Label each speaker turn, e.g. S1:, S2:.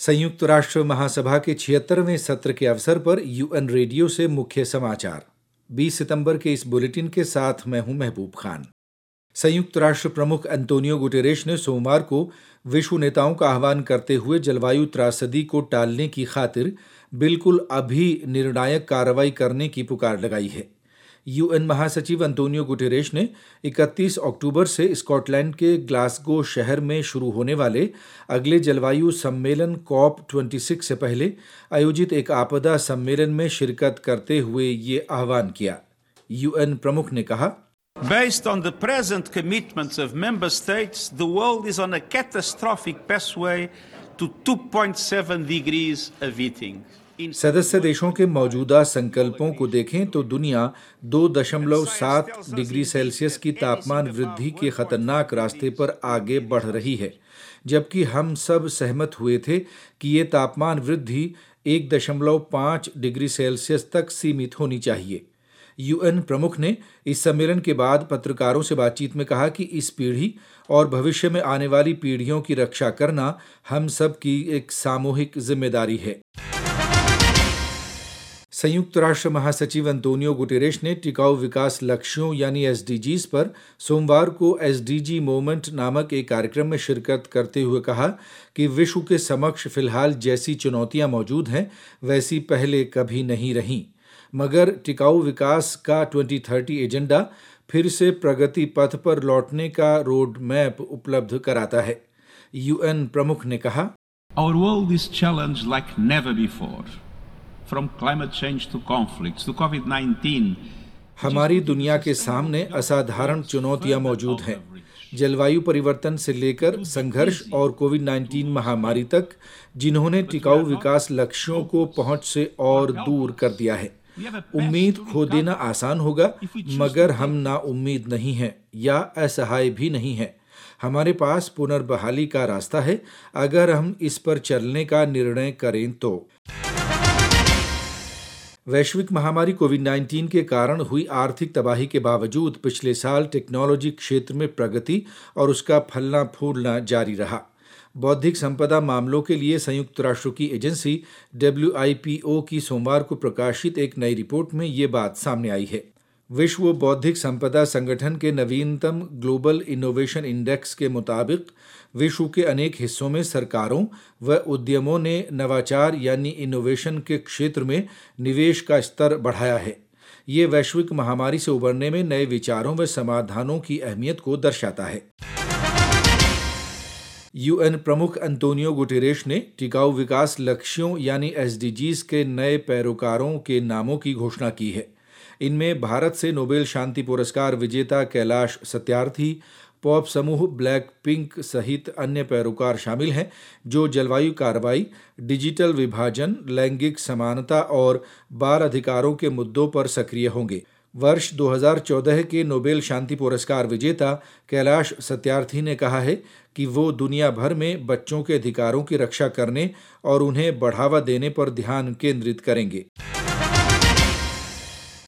S1: संयुक्त राष्ट्र महासभा के 76वें सत्र के अवसर पर यूएन रेडियो से मुख्य समाचार। 20 सितंबर के इस बुलेटिन के साथ मैं हूं महबूब खान। संयुक्त राष्ट्र प्रमुख अंतोनियो गुटेरेश ने सोमवार को विश्व नेताओं का आह्वान करते हुए जलवायु त्रासदी को टालने की खातिर बिल्कुल अभी निर्णायक कार्रवाई करने की पुकार लगाई है। यूएन महासचिव अंतोनियो गुटेरेश ने 31 अक्टूबर से स्कॉटलैंड के ग्लासगो शहर में शुरू होने वाले अगले जलवायु सम्मेलन COP26 से पहले आयोजित एक आपदा सम्मेलन में शिरकत करते हुए ये आह्वान किया। यूएन प्रमुख ने कहा,
S2: Based on the present commitments of member states, the world is on a catastrophic pathway to 2.7 degrees of heating.
S1: सदस्य देशों के मौजूदा संकल्पों को देखें तो दुनिया 2.7 डिग्री सेल्सियस की तापमान वृद्धि के खतरनाक रास्ते पर आगे बढ़ रही है, जबकि हम सब सहमत हुए थे कि ये तापमान वृद्धि 1.5 डिग्री सेल्सियस तक सीमित होनी चाहिए। यूएन प्रमुख ने इस सम्मेलन के बाद पत्रकारों से बातचीत में कहा कि इस पीढ़ी और भविष्य में आने वाली पीढ़ियों की रक्षा करना हम सब की एक सामूहिक जिम्मेदारी है। संयुक्त राष्ट्र महासचिव अंतोनियो गुटेरेश ने टिकाऊ विकास लक्ष्यों यानी SDGs पर सोमवार को SDG मोमेंट नामक एक कार्यक्रम में शिरकत करते हुए कहा कि विश्व के समक्ष फिलहाल जैसी चुनौतियां मौजूद हैं वैसी पहले कभी नहीं रहीं, मगर टिकाऊ विकास का 2030 एजेंडा फिर से प्रगति पथ पर लौटने का रोड मैप उपलब्ध कराता है। यूएन प्रमुख ने कहा,
S3: Our world is challenged like never before. From climate change to conflicts to COVID-19.
S1: हमारी दुनिया के सामने असाधारण चुनौतियां मौजूद हैं। जलवायु परिवर्तन से लेकर संघर्ष और कोविड-19 महामारी तक, जिन्होंने टिकाऊ विकास लक्ष्यों को पहुंच से और दूर कर दिया है। उम्मीद खो देना आसान होगा, मगर हम नाउम्मीद नहीं हैं या असहाय भी नहीं हैं। हमारे पास पुनर्बहाली का रास्ता है अगर हम इस पर चलने का निर्णय करें तो। वैश्विक महामारी कोविड-19 के कारण हुई आर्थिक तबाही के बावजूद पिछले साल टेक्नोलॉजी क्षेत्र में प्रगति और उसका फलना फूलना जारी रहा। बौद्धिक संपदा मामलों के लिए संयुक्त राष्ट्र की एजेंसी WIPO की सोमवार को प्रकाशित एक नई रिपोर्ट में ये बात सामने आई है। विश्व बौद्धिक संपदा संगठन के नवीनतम ग्लोबल इनोवेशन इंडेक्स के मुताबिक विश्व के अनेक हिस्सों में सरकारों व उद्यमों ने नवाचार यानी इनोवेशन के क्षेत्र में निवेश का स्तर बढ़ाया है। ये वैश्विक महामारी से उबरने में नए विचारों व समाधानों की अहमियत को दर्शाता है। यूएन प्रमुख अंतोनियो गुटेरेश ने टिकाऊ विकास लक्ष्यों यानी SDGs के नए पैरोकारों के नामों की घोषणा की है। इनमें भारत से नोबेल शांति पुरस्कार विजेता कैलाश सत्यार्थी, पॉप समूह ब्लैक पिंक सहित अन्य पैरोकार शामिल हैं, जो जलवायु कार्रवाई, डिजिटल विभाजन, लैंगिक समानता और बाल अधिकारों के मुद्दों पर सक्रिय होंगे। वर्ष 2014 के नोबेल शांति पुरस्कार विजेता कैलाश सत्यार्थी ने कहा है कि वो दुनिया भर में बच्चों के अधिकारों की रक्षा करने और उन्हें बढ़ावा देने पर ध्यान केंद्रित करेंगे।